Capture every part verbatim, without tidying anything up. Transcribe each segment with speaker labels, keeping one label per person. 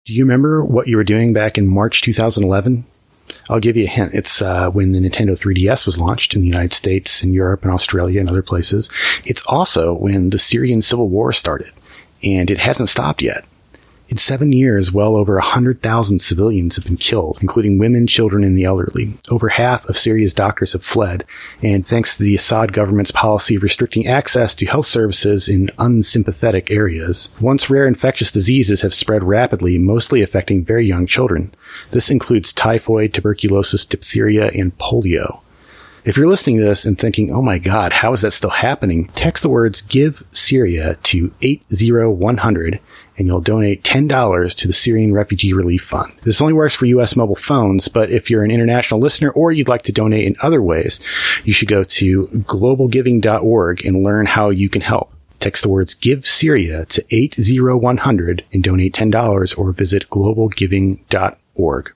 Speaker 1: Do you remember what you were doing back in March two thousand eleven? I'll give you a hint. It's uh, when the Nintendo three D S was launched in the United States and Europe and Australia and other places. It's also when the Syrian civil war started, and it hasn't stopped yet. In seven years, well over one hundred thousand civilians have been killed, including women, children, and the elderly. Over half of Syria's doctors have fled, and thanks to the Assad government's policy of restricting access to health services in unsympathetic areas, once rare infectious diseases have spread rapidly, mostly affecting very young children. This includes typhoid, tuberculosis, diphtheria, and polio. If you're listening to this and thinking, oh my God, how is that still happening? Text the words Give Syria to eight zero one hundred and you'll donate ten dollars to the Syrian Refugee Relief Fund. This only works for U S mobile phones, but if you're an international listener or you'd like to donate in other ways, you should go to global giving dot org and learn how you can help. Text the words Give Syria to eight zero one hundred and donate ten dollars or visit global giving dot org.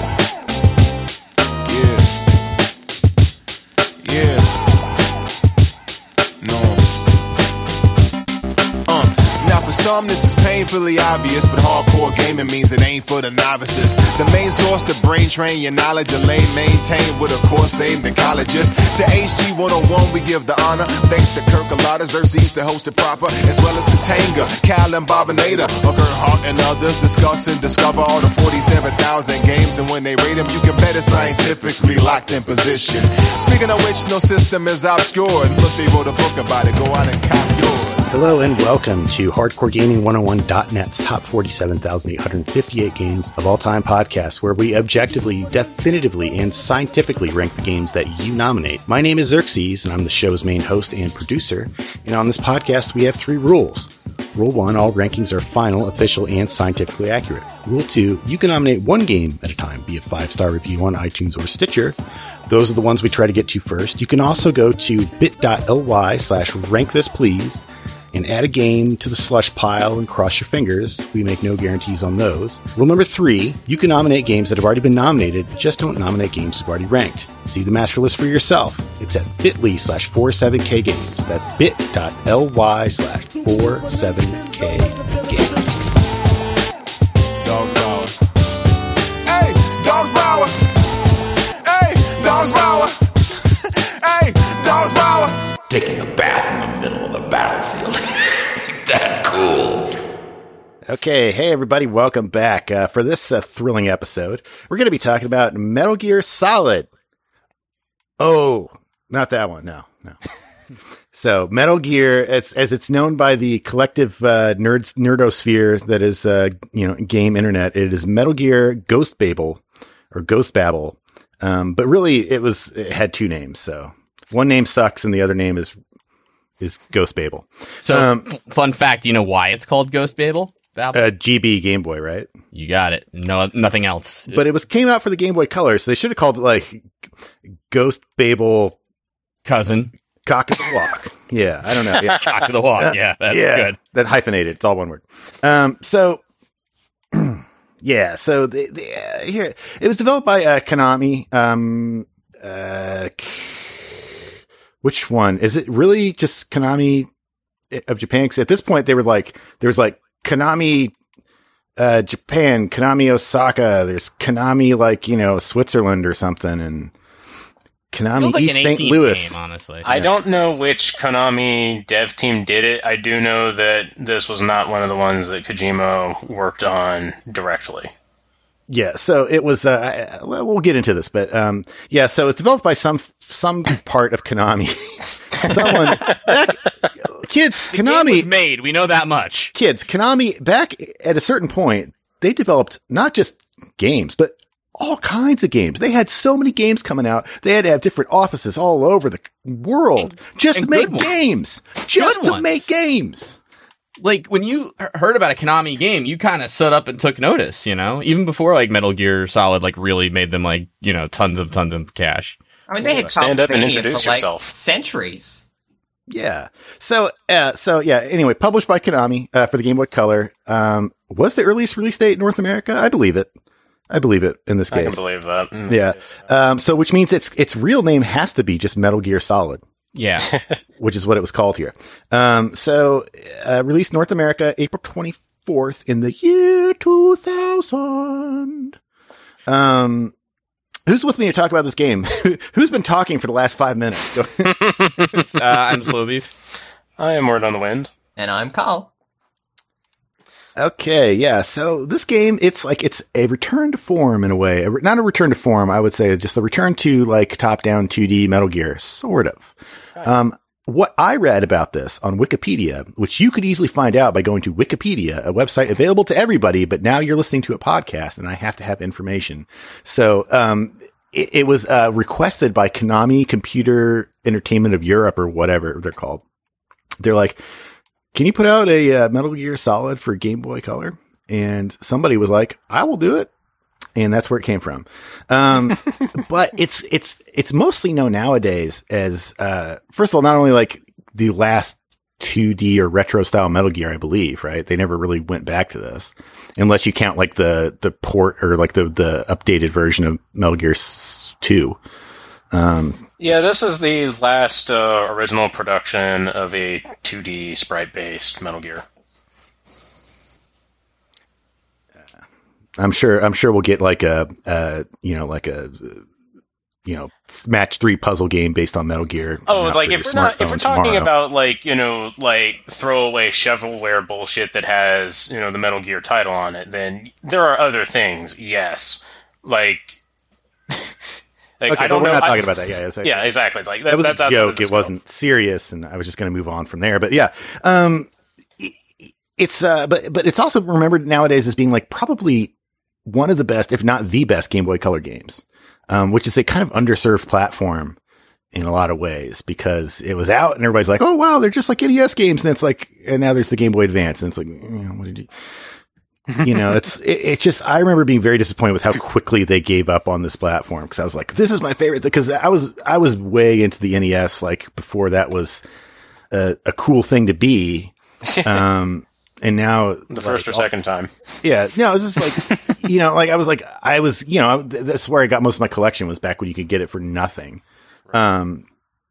Speaker 2: For some, this is painfully obvious, but hardcore gaming means it ain't for the novices. The main source to brain train your knowledge, a lane maintained with a course aimed at colleges. To H G one oh one, we give the honor. Thanks to Kirk Alada, Xerxes to host it proper, as well as to Tanga, Cal and Bobinator, Hooker, Hart, and others discuss and discover all the forty-seven thousand games. And when they rate them, you can bet it's scientifically locked in position. Speaking of which, no system is obscured. Look, they wrote a book about it. Go out and cop yours.
Speaker 1: Hello and welcome to Hardcore Gaming one oh one dot net's top forty-seven thousand eight hundred fifty-eight games of all time podcast, where we objectively, definitively, and scientifically rank the games that you nominate. My name is Xerxes, and I'm the show's main host and producer. And on this podcast, we have three rules. Rule one, all rankings are final, official, and scientifically accurate. Rule two, you can nominate one game at a time via five-star review on iTunes or Stitcher. Those are the ones we try to get to first. You can also go to bit.ly slash rankthisplease and add a game to the slush pile and cross your fingers. We make no guarantees on those. Rule number three, you can nominate games that have already been nominated, just don't nominate games you've already ranked. See the master list for yourself. It's at bit.ly slash 47k games. That's bit.ly slash 47k games.
Speaker 2: Dogs Power. Hey, Dogs Power. Hey, Dogs Power. Hey, Dogs Power.
Speaker 3: Taking a bath in the middle of the battlefield. That cool.
Speaker 1: Okay, hey everybody, welcome back. Uh, for this uh, thrilling episode, we're going to be talking about Metal Gear Solid. Oh, not that one. No, no. So, Metal Gear, it's, as it's known by the collective uh, nerds nerdosphere that is, uh, you know, game internet, it is Metal Gear Ghost Babel or Ghost Babel. Um, but really, it was it had two names. So, one name sucks, and the other name is is Ghost Babel.
Speaker 4: So,
Speaker 1: um,
Speaker 4: f- fun fact, do you know why it's called Ghost Babel? Babel?
Speaker 1: Uh, G B Game Boy, right?
Speaker 4: You got it. No, nothing else.
Speaker 1: But it was came out for the Game Boy Color, so they should have called it like Ghost Babel
Speaker 4: Cousin.
Speaker 1: Cock of the Walk. Yeah, I don't know. Yeah.
Speaker 4: Cock of the Walk. Yeah, that's
Speaker 1: yeah,
Speaker 4: good.
Speaker 1: That hyphenated. It's all one word. Um, so, yeah, so the, the, uh, here, it was developed by uh, Konami. Um, uh, which one? Is it really just Konami of Japan? Because at this point, they were like, there was like Konami uh, Japan, Konami Osaka, there's Konami like, you know, Switzerland or something, and Konami
Speaker 4: like
Speaker 1: East Saint Louis.
Speaker 4: Game, honestly.
Speaker 5: I don't know which Konami dev team did it. I do know that this was not one of the ones that Kojima worked on directly.
Speaker 1: Yeah, so it was, uh, we'll get into this, but, um, yeah, so it's developed by some, some part of Konami. Someone, back, kids,
Speaker 4: the
Speaker 1: Konami.
Speaker 4: Game was made, we know that much.
Speaker 1: Kids, Konami, back at a certain point, they developed not just games, but all kinds of games. They had so many games coming out. They had to have different offices all over the world
Speaker 4: and,
Speaker 1: just
Speaker 4: and
Speaker 1: to make
Speaker 4: ones.
Speaker 1: games. Just
Speaker 4: Good
Speaker 1: to
Speaker 4: ones.
Speaker 1: make games.
Speaker 4: Like, when you h- heard about a Konami game, you kind of stood up and took notice, you know? Even before, like, Metal Gear Solid, like, really made them, like, you know, tons of, tons of cash.
Speaker 6: I mean, they had
Speaker 5: Stand up and
Speaker 6: Castlevania
Speaker 5: introduce
Speaker 6: for, like,
Speaker 5: yourself.
Speaker 6: centuries.
Speaker 1: Yeah. So, uh, so yeah, anyway, published by Konami, uh, for the Game Boy Color. Um, was the earliest release date in North America? I believe it. I believe it in this
Speaker 5: I
Speaker 1: case.
Speaker 5: can believe that. in this
Speaker 1: Yeah.
Speaker 5: case.
Speaker 1: Um, so which means its, its real name has to be just Metal Gear Solid,
Speaker 4: Yeah.
Speaker 1: which is what it was called here. Um, so, uh, released North America April twenty-first, fourth in the year two thousand. Um, who's with me to talk about this game? Who's been talking for the last five minutes?
Speaker 4: uh, I'm Slowbeef.
Speaker 5: I am Word on the Wind.
Speaker 6: And I'm Kyle.
Speaker 1: Okay, yeah. So this game, it's like it's a return to form in a way. A re- not a return to form, I would say, just a return to like top-down two D Metal Gear, sort of. Okay. Um, what I read about this on Wikipedia, which you could easily find out by going to Wikipedia, a website available to everybody, but now you're listening to a podcast, and I have to have information. So um, it, it was uh, requested by Konami Computer Entertainment of Europe, or whatever they're called. They're like, can you put out a uh, Metal Gear Solid for Game Boy Color? And somebody was like, I will do it. And that's where it came from. Um, but it's, it's, it's mostly known nowadays as, uh, first of all, not only like the last two D or retro style Metal Gear, I believe, right? They never really went back to this unless you count like the, the port or like the, the updated version of Metal Gear two. Um,
Speaker 5: yeah, this is the last, uh, original production of a two D sprite based Metal Gear.
Speaker 1: I'm sure, I'm sure we'll get like a, uh, you know, like a, you know, match three puzzle game based on Metal Gear.
Speaker 5: Oh, like if we're not, if we're talking tomorrow. about like, you know, like throwaway shovelware bullshit that has, you know, the Metal Gear title on it, then there are other things. Yes. Like, like
Speaker 1: okay,
Speaker 5: I don't
Speaker 1: but we're
Speaker 5: know.
Speaker 1: not talking
Speaker 5: I,
Speaker 1: about that. Yeah, exactly.
Speaker 5: Yeah, exactly. Like that,
Speaker 1: that was
Speaker 5: that's
Speaker 1: a joke. It
Speaker 5: scope.
Speaker 1: wasn't serious, and I was just going to move on from there. But yeah, um, it's, uh, but, but it's also remembered nowadays as being like probably one of the best, if not the best, Game Boy Color games, um, which is a kind of underserved platform in a lot of ways because it was out and everybody's like, oh, wow, they're just like N E S games. And it's like, and now there's the Game Boy Advance. And it's like, you know, what did you, you know, it's, it, it's just, I remember being very disappointed with how quickly they gave up on this platform because I was like, this is my favorite because I was, I was way into the N E S, like before that was a, a cool thing to be. Um, And now
Speaker 5: the like, first or second time.
Speaker 1: Yeah. No, it was just like, you know, like I was like, I was, you know, that's where I got most of my collection was back when you could get it for nothing. Um,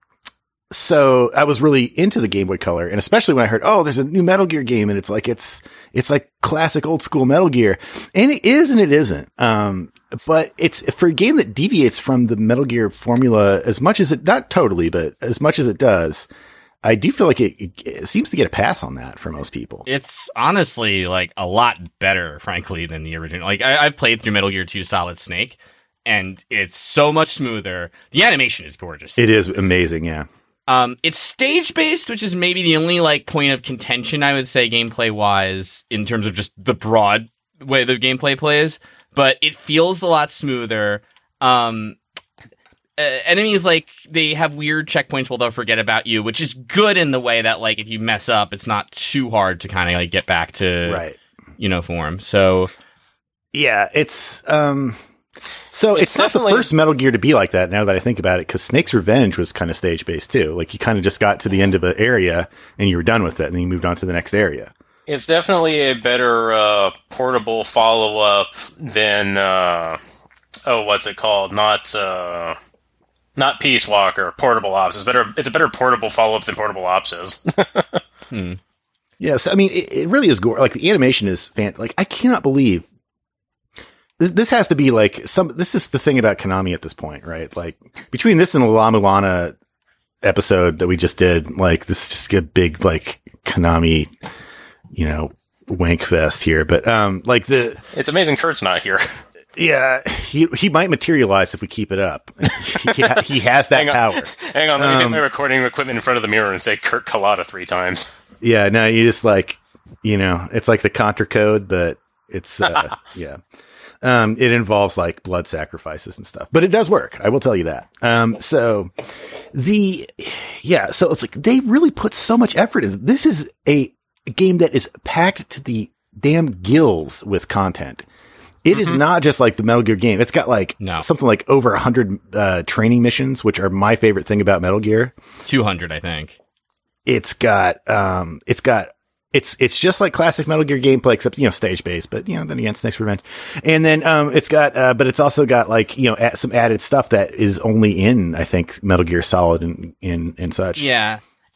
Speaker 1: so I was really into the Game Boy Color and especially when I heard, oh, there's a new Metal Gear game and it's like, it's, it's like classic old school Metal Gear and it is and it isn't. Um, but it's for a game that deviates from the Metal Gear formula as much as it, not totally, but as much as it does. I do feel like it, it seems to get a pass on that for most people.
Speaker 4: It's honestly like a lot better, frankly, than the original. Like I, I've played through Metal Gear two Solid Snake, and it's so much smoother. The animation is gorgeous.
Speaker 1: It is amazing, yeah.
Speaker 4: Um, it's stage based, which is maybe the only like point of contention I would say gameplay wise in terms of just the broad way the gameplay plays. But it feels a lot smoother. Um. Uh, enemies, like, they have weird checkpoints where they'll forget about you, which is good in the way that, like, if you mess up, it's not too hard to kind of, like, get back to,
Speaker 1: right.
Speaker 4: you know, form. So,
Speaker 1: yeah, it's, um, so it's, it's not the first Metal Gear to be like that now that I think about it, because Snake's Revenge was kind of stage-based, too. Like, you kind of just got to the end of an area, and you were done with it, and then you moved on to the next area.
Speaker 5: It's definitely a better, uh, portable follow-up than, uh, oh, what's it called? Not, uh... Not Peace Walker, Portable Ops. It's better. It's a better portable follow-up than Portable Ops is.
Speaker 1: hmm. Yes, I mean it, it really is gore. Like the animation is fan. Like I cannot believe this, this has to be like some. This is the thing about Konami at this point, right? Like between this and the La Mulana episode that we just did, like this is just a big like Konami, you know, wank fest here. But um, like the
Speaker 5: it's amazing Kurt's not here.
Speaker 1: Yeah, he he might materialize if we keep it up. he, ha- he has that
Speaker 5: hang
Speaker 1: power.
Speaker 5: Hang on, let me
Speaker 1: um,
Speaker 5: take my recording equipment in front of the mirror and say Kurt Kalata three times.
Speaker 1: Yeah, no, you just like, you know, it's like the Contra code, but it's, uh, yeah. Um, it involves like blood sacrifices and stuff, but it does work. I will tell you that. Um, so the, yeah, so it's like they really put so much effort into this. Is a game that is packed to the damn gills with content. It mm-hmm. is not just like the Metal Gear game. It's got like
Speaker 4: no.
Speaker 1: something like over a hundred, uh, training missions, which are my favorite thing about Metal Gear.
Speaker 4: two hundred, I think.
Speaker 1: It's got, um, it's got, it's, it's just like classic Metal Gear gameplay, except, you know, stage based, but, you know, then again, Snake's Revenge. And then, um, it's got, uh, but it's also got like, you know, a- some added stuff that is only in, I think, Metal Gear Solid and, and, and such.
Speaker 4: Yeah.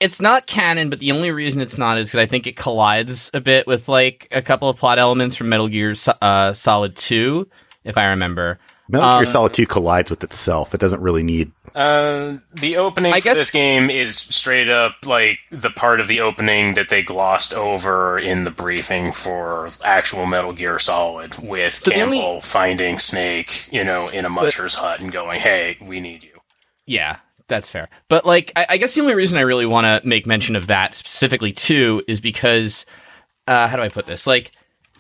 Speaker 4: it's not canon, but the only reason it's not is because I think it collides a bit with like a couple of plot elements from Metal Gear uh, Solid two, if I remember.
Speaker 1: Metal
Speaker 4: um,
Speaker 1: Gear Solid two collides with itself. It doesn't really need...
Speaker 5: Uh, the opening
Speaker 4: I
Speaker 5: for
Speaker 4: guess-
Speaker 5: this game is straight up like the part of the opening that they glossed over in the briefing for actual Metal Gear Solid, with
Speaker 4: So the
Speaker 5: Campbell
Speaker 4: only-
Speaker 5: finding Snake, you know, in a Muncher's hut and going, "Hey, we need you."
Speaker 4: Yeah, that's fair. But like, I, I guess the only reason I really want to make mention of that specifically too is because, uh, how do I put this? Like,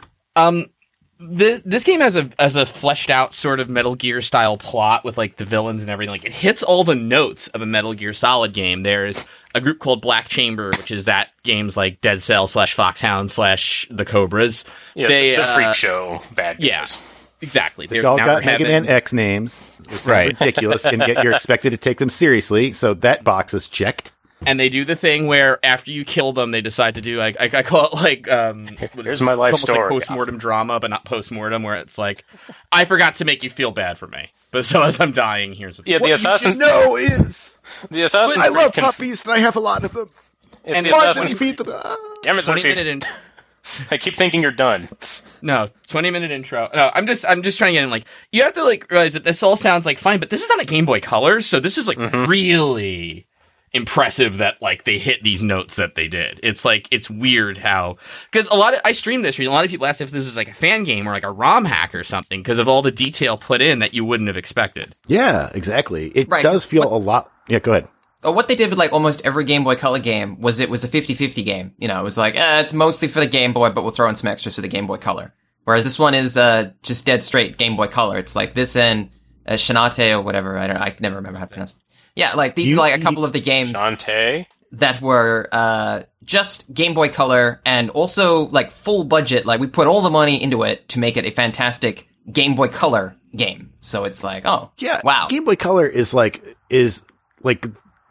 Speaker 4: um, the, this game has a has a fleshed out sort of Metal Gear style plot with like the villains and everything. Like, it hits all the notes of a Metal Gear Solid game. There's a group called Black Chamber, which is that games like Dead Cell slash Foxhound slash the Cobras.
Speaker 5: Yeah,
Speaker 4: they,
Speaker 5: the, the
Speaker 4: uh,
Speaker 5: freak show bad guys.
Speaker 4: Yeah, exactly.
Speaker 1: It's all
Speaker 4: now
Speaker 1: got
Speaker 4: we're
Speaker 1: Mega
Speaker 4: having-
Speaker 1: Man X names. It's
Speaker 4: Right.
Speaker 1: ridiculous, and yet you're expected to take them seriously, so that box is checked.
Speaker 4: And they do the thing where after you kill them, they decide to do like I, I call it like um.
Speaker 5: Here's my life
Speaker 4: almost
Speaker 5: story.
Speaker 4: like post-mortem drama, but not post-mortem, where it's like, I forgot to make you feel bad for me, but so as I'm dying, here's what
Speaker 5: Yeah, the assassin.
Speaker 1: No, is
Speaker 5: The Assassin's
Speaker 1: I
Speaker 5: Creed
Speaker 1: love
Speaker 5: conf-
Speaker 1: puppies, and I have a lot of them.
Speaker 5: If
Speaker 4: and
Speaker 5: the
Speaker 4: it's-
Speaker 1: Why
Speaker 5: Assassin's
Speaker 1: would you feed them? Ah.
Speaker 5: Damn it,
Speaker 4: twenty
Speaker 5: Xerxes.
Speaker 4: minute in,
Speaker 5: I keep thinking you're done.
Speaker 4: no twenty minute intro. No, I'm just I'm just trying to get in. Like, you have to like realize that this all sounds like fine, but this is on a Game Boy Color, so this is like really impressive that like they hit these notes that they did. It's like, it's weird how, because a lot of I streamed this, a lot of people asked if this was like a fan game or like a ROM hack or something because of all the detail put in that you wouldn't have expected.
Speaker 1: Yeah, exactly. It
Speaker 6: Right.
Speaker 1: does feel
Speaker 6: What-
Speaker 1: a lot... Yeah, go ahead.
Speaker 6: But what they did with like almost every Game Boy Color game was it was a fifty-fifty game. You know, it was like, eh, it's mostly for the Game Boy, but we'll throw in some extras for the Game Boy Color. Whereas this one is uh, just dead straight Game Boy Color. It's like this and uh, Shantae or whatever. I don't. I can never remember how to pronounce it. Yeah, like these
Speaker 1: You-
Speaker 6: are like a couple of the games
Speaker 5: Shantae?
Speaker 6: that were uh, just Game Boy Color and also like full budget. Like we put all the money into it to make it a fantastic Game Boy Color game. So it's like, oh,
Speaker 1: Yeah,
Speaker 6: wow.
Speaker 1: Game Boy Color is like is like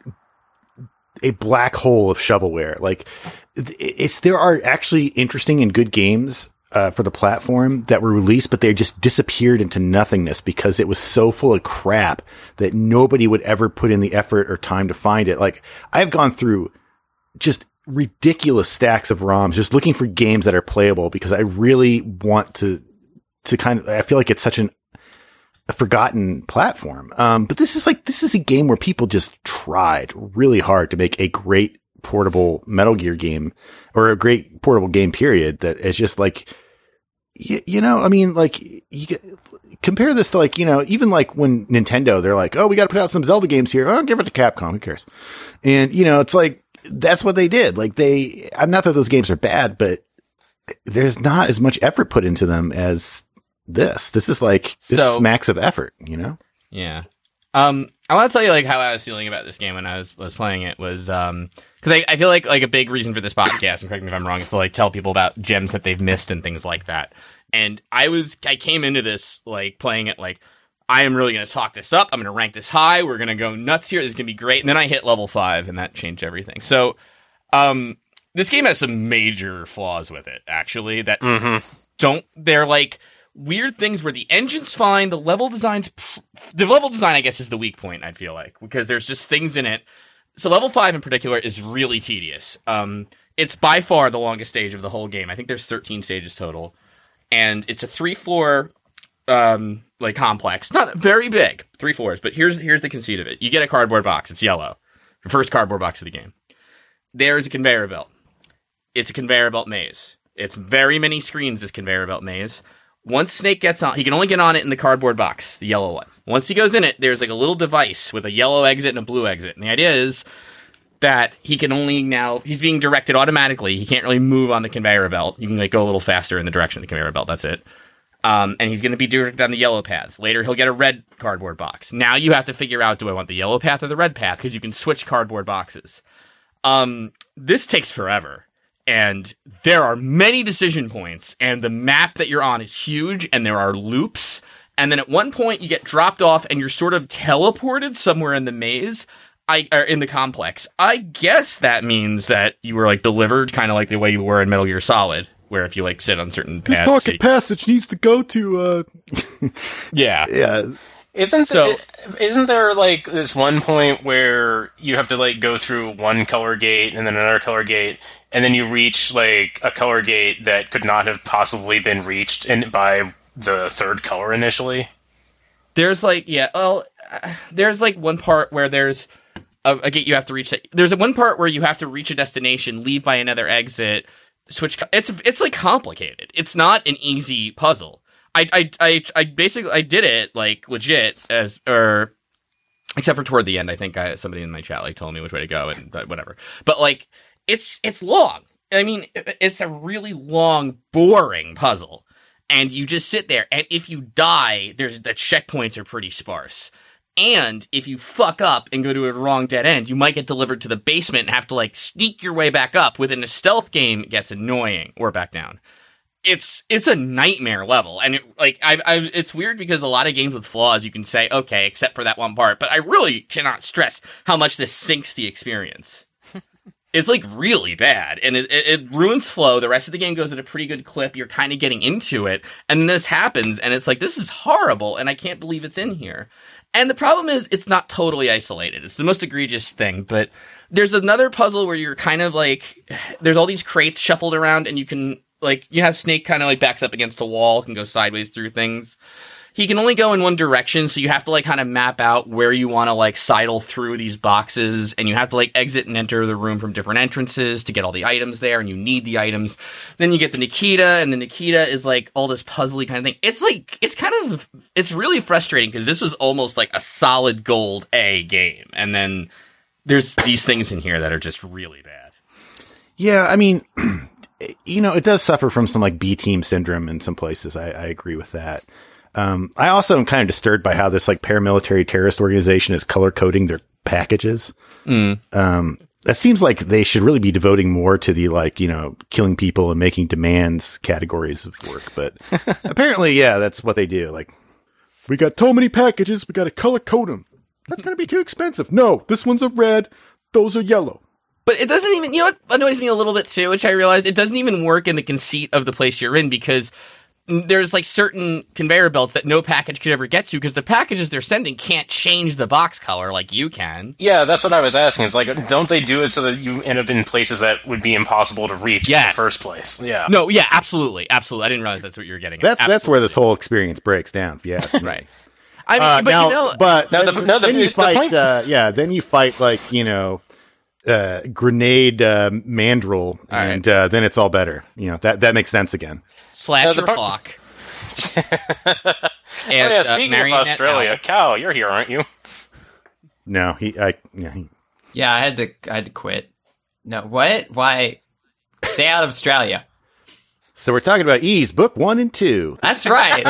Speaker 1: a black hole of shovelware. Like, it's there are actually interesting and good games uh, for the platform that were released, but they just disappeared into nothingness because it was so full of crap that nobody would ever put in the effort or time to find it. Like, I've gone through just ridiculous stacks of ROMs just looking for games that are playable because I really want to to kind of, I feel like it's such an a forgotten platform. Um, but this is like, this is a game where people just tried really hard to make a great portable Metal Gear game or a great portable game period that is just like, you, you know, I mean, like you get, compare this to like, you know, even like when Nintendo, they're like, oh, we got to put out some Zelda games here. Oh, give it to Capcom. Who cares? And, you know, it's like, that's what they did. Like they, I'm not that those games are bad, but there's not as much effort put into them as this. This is like, this
Speaker 4: So-
Speaker 1: smacks of effort, you know?
Speaker 4: Yeah. Um, I want to tell you like how I was feeling about this game when I was, was playing it was, um, cause I, I feel like, like a big reason for this podcast, and correct me if I'm wrong, is to like tell people about gems that they've missed and things like that. And I was, I came into this like playing it like, I am really going to talk this up. I'm going to rank this high. We're going to go nuts here. This is going to be great. And then I hit level five and that changed everything. So, um, this game has some major flaws with it, actually, that don't, they're like, weird things where the engine's fine, the level design's pr- the level design I guess is the weak point, I feel like, because there's just things in it. So level five in particular is really tedious. Um it's by far the longest stage of the whole game. I think there's thirteen stages total. And it's a three floor um like complex. Not very big, three floors, but here's here's the conceit of it. You get a cardboard box, it's yellow. The first cardboard box of the game. There's a conveyor belt. It's a conveyor belt maze. It's very many screens, this conveyor belt maze. Once Snake gets on, he can only get on it in the cardboard box, the yellow one. Once he goes in it, there's like a little device with a yellow exit and a blue exit. And the idea is that he can only now, he's being directed automatically. He can't really move on the conveyor belt. You can like go a little faster in the direction of the conveyor belt. That's it. Um, and he's going to be directed on the yellow paths. Later, he'll get a red cardboard box. Now you have to figure out, do I want the yellow path or the red path? Because you can switch cardboard boxes. Um, this takes forever. And there are many decision points, and the map that you're on is huge, and there are loops. And then at one point, you get dropped off, and you're sort of teleported somewhere in the maze, I or in the complex. I guess that means that you were like delivered, kind of like the way you were in Metal Gear Solid, where if you like sit on certain
Speaker 1: This
Speaker 4: paths,
Speaker 1: pocket
Speaker 4: you-
Speaker 1: passage needs to go to, uh,
Speaker 4: yeah,
Speaker 1: yeah.
Speaker 5: Isn't
Speaker 4: So-
Speaker 5: th- isn't there like this one point where you have to like go through one color gate and then another color gate, and then you reach like a color gate that could not have possibly been reached in by the third color initially?
Speaker 4: There's like, yeah, well, uh, there's like one part where there's a, a gate you have to reach. That, there's a one part where you have to reach a destination, leave by another exit, switch. Co- it's it's like complicated. It's not an easy puzzle. I, I, I, I basically, I did it, like, legit, as, or, except for toward the end, I think I, somebody in my chat, like, told me which way to go, and but whatever. But, like, it's, it's long. I mean, it, it's a really long, boring puzzle. And you just sit there, and if you die, there's, the checkpoints are pretty sparse. And if you fuck up and go to a wrong dead end, you might get delivered to the basement and have to, like, sneak your way back up. Within a stealth game, it gets annoying, or back down. It's it's a nightmare level, and it, like I, I, it's weird because a lot of games with flaws you can say okay, except for that one part. But I really cannot stress how much this sinks the experience. It's like really bad, and it, it, it ruins flow. The rest of the game goes at a pretty good clip. You're kind of getting into it, and then this happens, and it's like this is horrible, and I can't believe it's in here. And the problem is, it's not totally isolated. It's the most egregious thing, but there's another puzzle where you're kind of like there's all these crates shuffled around, and you can. Like, you have Snake kind of, like, backs up against a wall, can go sideways through things. He can only go in one direction, so you have to, like, kind of map out where you want to, like, sidle through these boxes, and you have to, like, exit and enter the room from different entrances to get all the items there, and you need the items. Then you get the Nikita, and the Nikita is, like, all this puzzly kind of thing. It's, like, it's kind of, it's really frustrating, because this was almost, like, a solid gold A game, and then there's these things in here that are just really bad.
Speaker 1: Yeah, I mean... You know, it does suffer from some like B team syndrome in some places. I, I agree with that. Um, I also am kind of disturbed by how this like paramilitary terrorist organization is color coding their packages.
Speaker 4: Mm.
Speaker 1: Um, that seems like they should really be devoting more to the like, you know, killing people and making demands categories of work. But apparently, yeah, that's what they do. Like, we got so many packages, we got to color code them. That's going to be too expensive. No, this one's a red. Those are yellow.
Speaker 4: But it doesn't even, you know what annoys me a little bit too, which I realized, it doesn't even work in the conceit of the place you're in, because there's like certain conveyor belts that no package could ever get to, because the packages they're sending can't change the box color like you can.
Speaker 5: Yeah, that's what I was asking. It's like, don't they do it so that you end up in places that would be impossible to reach
Speaker 4: Yes.
Speaker 5: in the first place? Yeah.
Speaker 4: No, yeah, absolutely, absolutely. I didn't realize that's what you were getting at.
Speaker 1: That's that's where this
Speaker 4: Absolutely.
Speaker 1: whole experience breaks down. If you ask me.
Speaker 4: Right. I mean,
Speaker 1: Uh,
Speaker 4: but
Speaker 1: now,
Speaker 4: you know,
Speaker 1: but
Speaker 5: No, the-
Speaker 1: then,
Speaker 5: no, the-
Speaker 1: then you
Speaker 5: the
Speaker 1: fight.
Speaker 5: point-
Speaker 1: Uh, yeah, then you fight like you know, uh, grenade uh, mandrill,
Speaker 4: right.
Speaker 1: and uh, then it's all better. You know that that makes sense again.
Speaker 4: slash
Speaker 5: No, the
Speaker 4: your
Speaker 5: part-
Speaker 4: clock.
Speaker 5: Oh,
Speaker 4: And,
Speaker 5: yeah,
Speaker 4: uh,
Speaker 5: speaking of
Speaker 4: Marionette
Speaker 5: Australia,
Speaker 4: Owl.
Speaker 5: Cal, you're here, aren't you?
Speaker 1: No, he. I. Yeah, he,
Speaker 6: Yeah, I had to. I had to quit. No, what? Why? Stay out of Australia.
Speaker 1: so we're talking about Ease book one and two.
Speaker 6: That's right.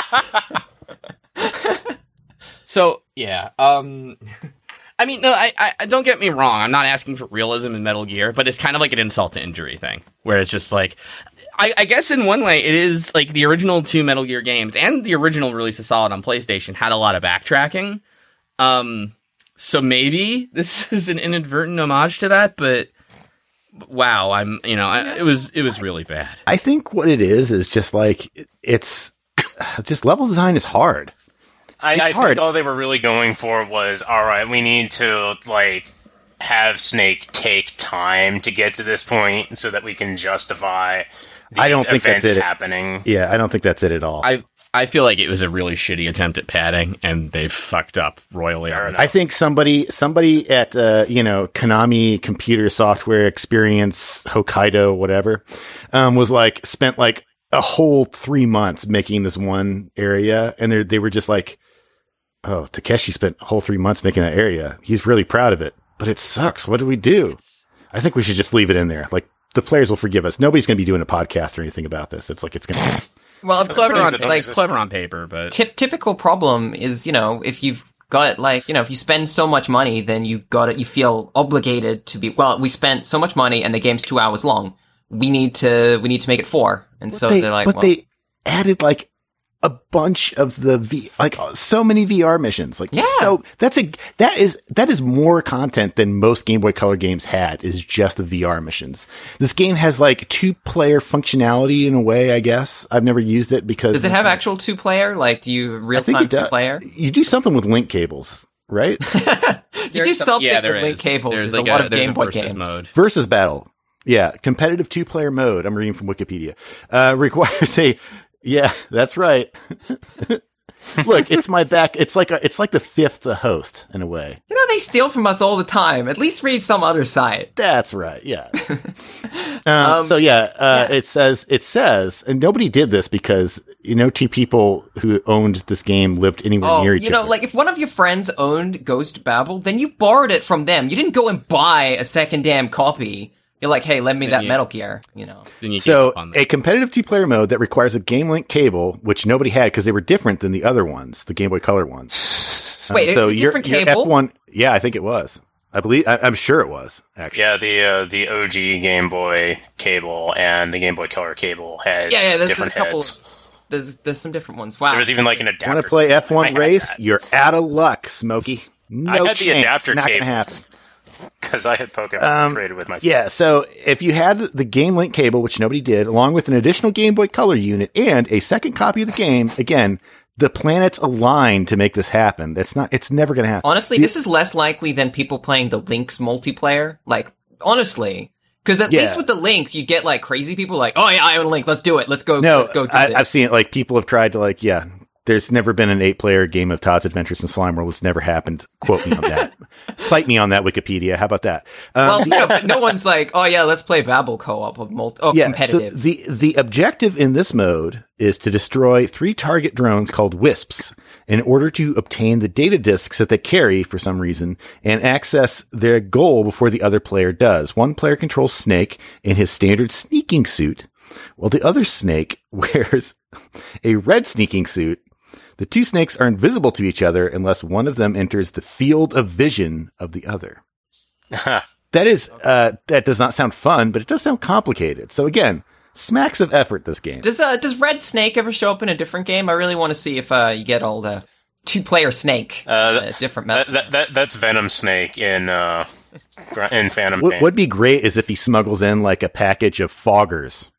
Speaker 4: So yeah, um, I mean, no, I, I, don't get me wrong. I'm not asking for realism in Metal Gear, but it's kind of like an insult to injury thing, where it's just like, I, I guess in one way it is like the original two Metal Gear games and the original release of Solid on PlayStation had a lot of backtracking. Um, so maybe this is an inadvertent homage to that, but wow, I'm, you know, I, it was, it was really bad.
Speaker 1: I think what it is is just like it's just level design is hard.
Speaker 5: I, I
Speaker 1: hard.
Speaker 5: think all they were really going for was, all right, we need to like have Snake take time to get to this point so that we can justify these
Speaker 1: I don't think
Speaker 5: events
Speaker 1: that's it.
Speaker 5: happening.
Speaker 1: Yeah, I don't think that's it at all.
Speaker 4: I, I feel like it was a really shitty attempt at padding, and they fucked up royally on it.
Speaker 1: I think somebody somebody at uh, you know Konami Computer Software Experience Hokkaido whatever um, was like spent like a whole three months making this one area, and they they were just like, oh, Takeshi spent a whole three months making that area. He's really proud of it, but it sucks. What do we do? I think we should just leave it in there. Like the players will forgive us. Nobody's going to be doing a podcast or anything about this. It's like it's going to.
Speaker 6: well, of
Speaker 4: Clever
Speaker 6: course,
Speaker 4: on,
Speaker 5: that don't
Speaker 4: like
Speaker 5: exist.
Speaker 4: clever on paper, but
Speaker 6: tip, typical problem is, you know, if you've got like, you know, if you spend so much money, then you got it. You feel obligated to be. Well, we spent so much money, and the game's two hours long. We need to. We need to make it four, and so
Speaker 1: they,
Speaker 6: they're like,
Speaker 1: but
Speaker 6: well,
Speaker 1: they added like a bunch of the V, like so many V R missions. Like,
Speaker 6: Yeah.
Speaker 1: so that's a, that is, that is more content than most Game Boy Color games had, is just the V R missions. This game has like two player functionality in a way, I guess. I've never used it because.
Speaker 6: Does it have actual two player? Like, do you real
Speaker 1: I think
Speaker 6: time
Speaker 1: it
Speaker 6: two
Speaker 1: does.
Speaker 6: player?
Speaker 1: You do something with link cables, right?
Speaker 6: You do
Speaker 4: There's some-
Speaker 6: something
Speaker 4: yeah, there
Speaker 6: with link
Speaker 4: is.
Speaker 6: cables.
Speaker 4: There's
Speaker 6: There's
Speaker 4: like
Speaker 6: a lot
Speaker 4: a,
Speaker 6: of
Speaker 4: there's
Speaker 6: Game
Speaker 4: a
Speaker 6: Boy
Speaker 4: versus
Speaker 6: games.
Speaker 4: mode.
Speaker 1: Versus battle. Yeah. Competitive two player mode. I'm reading from Wikipedia. Uh, requires a, yeah, that's right. Look, it's my back. It's like a, it's like the fifth host in a way.
Speaker 6: You know, they steal from us all the time. At least read some other site.
Speaker 1: That's right. Yeah. um, so yeah, uh,
Speaker 6: yeah.
Speaker 1: it says, it says, and nobody did this because, you know, two people who owned this game lived anywhere
Speaker 6: Oh,
Speaker 1: near each
Speaker 6: you know,
Speaker 1: other.
Speaker 6: like if one of your friends owned Ghost Babel, then you borrowed it from them. You didn't go and buy a second damn copy. You're like, hey, lend me that
Speaker 4: Yeah.
Speaker 6: Metal Gear, you know.
Speaker 4: Then you
Speaker 1: So
Speaker 4: get on
Speaker 1: a competitive two-player mode that requires a Game Link cable, which nobody had because they were different than the other ones, the Game Boy Color ones.
Speaker 6: Wait,
Speaker 1: so
Speaker 6: it's a
Speaker 1: your,
Speaker 6: different
Speaker 1: your
Speaker 6: cable?
Speaker 1: F one, yeah, I think it was. I believe, I, I'm sure it was actually.
Speaker 5: Yeah, the uh, the O G Game Boy cable and the Game Boy Color cable had
Speaker 6: Yeah, yeah, there's
Speaker 5: different
Speaker 6: a couple.
Speaker 5: heads.
Speaker 6: There's there's some different ones. Wow.
Speaker 5: There was even like an adapter.
Speaker 1: Want to play F one
Speaker 5: I had
Speaker 1: race?
Speaker 5: that.
Speaker 1: You're out of luck, Smokey. No
Speaker 5: I had
Speaker 1: chance.
Speaker 5: the adapter
Speaker 1: Not gonna
Speaker 5: cables.
Speaker 1: happen.
Speaker 5: Because I had Pokemon
Speaker 1: Um,
Speaker 5: traded with myself.
Speaker 1: Yeah, so if you had the Game Link cable, which nobody did, along with an additional Game Boy Color unit and a second copy of the game, again, the planets aligned to make this happen. That's not, it's never going to happen.
Speaker 6: Honestly, this is less likely than people playing the Lynx multiplayer. Like, honestly. Because at
Speaker 1: Yeah.
Speaker 6: least with the Lynx, you get like crazy people like, oh yeah, I own Link, let's do it. Let's go,
Speaker 1: No,
Speaker 6: let's go do
Speaker 1: I,
Speaker 6: this.
Speaker 1: I've seen it. Like, people have tried to, like, yeah, there's never been an eight-player game of Todd's Adventures in Slime World. It's never happened. Quote me on that. Cite me on that, Wikipedia. How about that? Um,
Speaker 6: Well, no, but no one's like, oh yeah, let's play Babel co-op of multi- oh,
Speaker 1: yeah,
Speaker 6: competitive.
Speaker 1: so the, the objective in this mode is to destroy three target drones called Wisps in order to obtain the data disks that they carry for some reason and access their goal before the other player does. One player controls Snake in his standard sneaking suit, while the other Snake wears a red sneaking suit. The two snakes are invisible to each other unless one of them enters the field of vision of the other. That is, uh, that does not sound fun, but it does sound complicated. So again, smacks of effort, this game.
Speaker 6: Does uh, does Red Snake ever show up in a different game? I really want to see if uh, you get all the two-player Snake,
Speaker 5: Uh,
Speaker 6: uh, different
Speaker 5: that,
Speaker 6: methods.
Speaker 5: that, that, that's Venom Snake in uh, in Phantom
Speaker 1: What
Speaker 5: Pain.
Speaker 1: would be great is if he smuggles in like a package of foggers